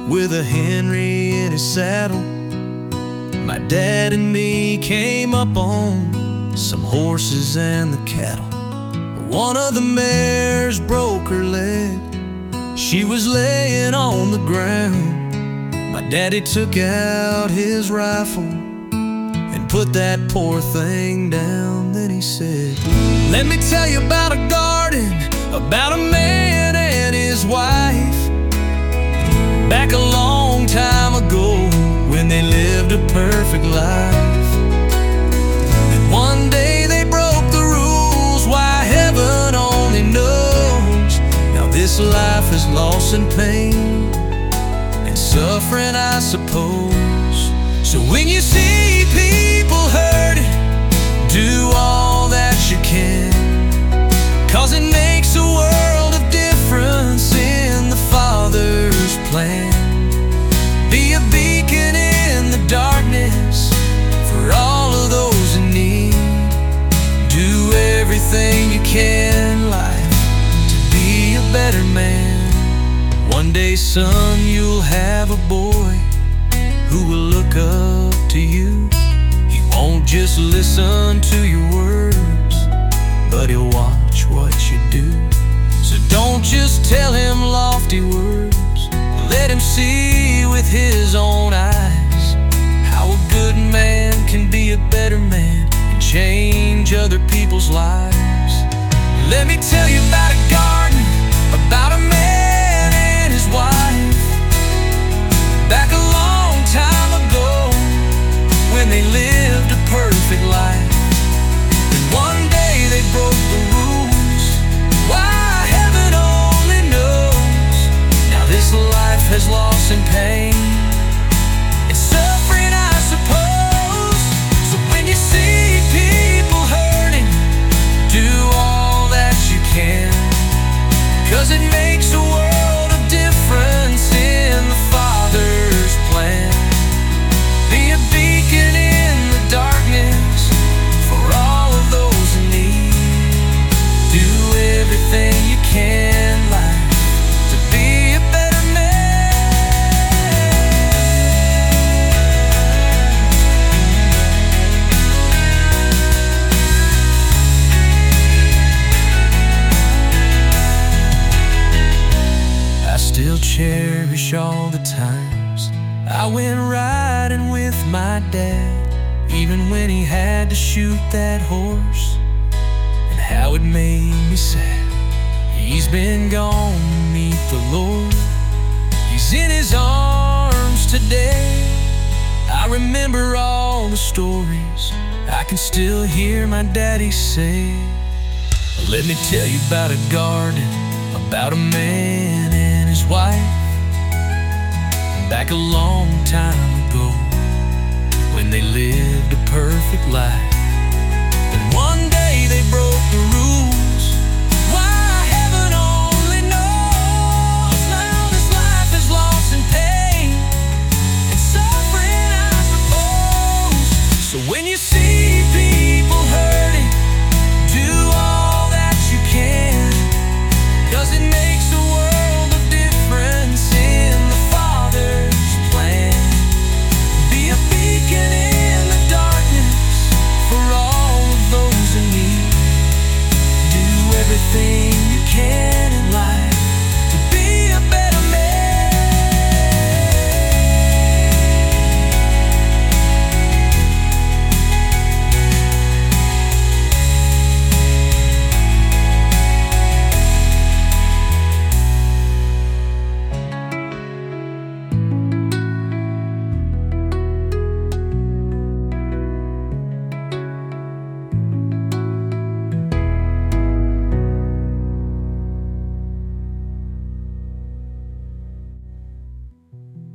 with a Henry in his saddle. My dad and me came up on some horses and the cattle. One of the mares broke her leg. She was laying on the ground. My daddy took out his rifle and put that poor thing down. Then he said, "Let me tell you about a garden, about a man and his wife, back a long time ago when they lived a perfect life. And one day they broke the rules, why heaven only knows. Now this life is loss and pain and suffering, I suppose. So when you see people hurting, do all that you can, 'cause it makes a world of difference in the Father's plan. Be a beacon in the darkness for all of those in need. Do everything you can in life to be a better man. One day, son, you'll have a boy who will look up to you. He won't just listen to your words, but he'll watch what you do. So don't just tell him lofty words, let him see with his own eyes how a good man can be a better man and change other people's lives. Let me tell you about a garden, about a man and his wife, back a long time ago when they lived a perfect life. And one day they broke the rules, why heaven only knows. Now this life has loss and pain and suffering, I suppose. So when you see people hurting, do all that you can, 'cause it makes a world of difference in the Father's plan. Be a beacon in the darkness for all of those in need. Do everything you can in life to be a better man. I still cherish all the times I went riding with my dad, even when he had to shoot that horse, and how it made me sad. He's been gone to meet the Lord. He's in his arms today. I remember all the stories I can still hear my daddy say. Let me tell you about a garden, about a man and his wife, back a long time ago when they lived a perfect life. And one day they broke the rules,